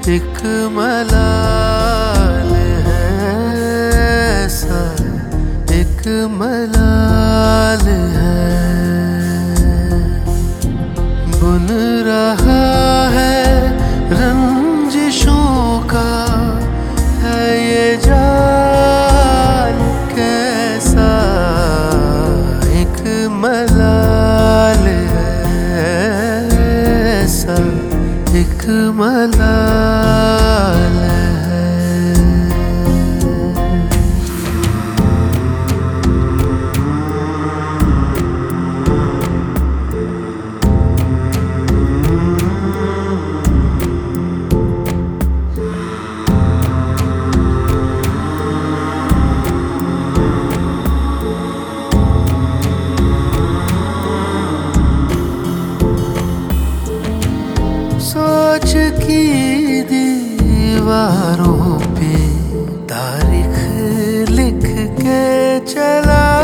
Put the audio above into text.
एक मलाल है ऐसा, एक मलाल है। बुन रहा है रंजिशों का है ये जाल कैसा, एक मलाल है ऐसा, एक मलाल है। सोच की दीवारों पे तारीख लिख के चला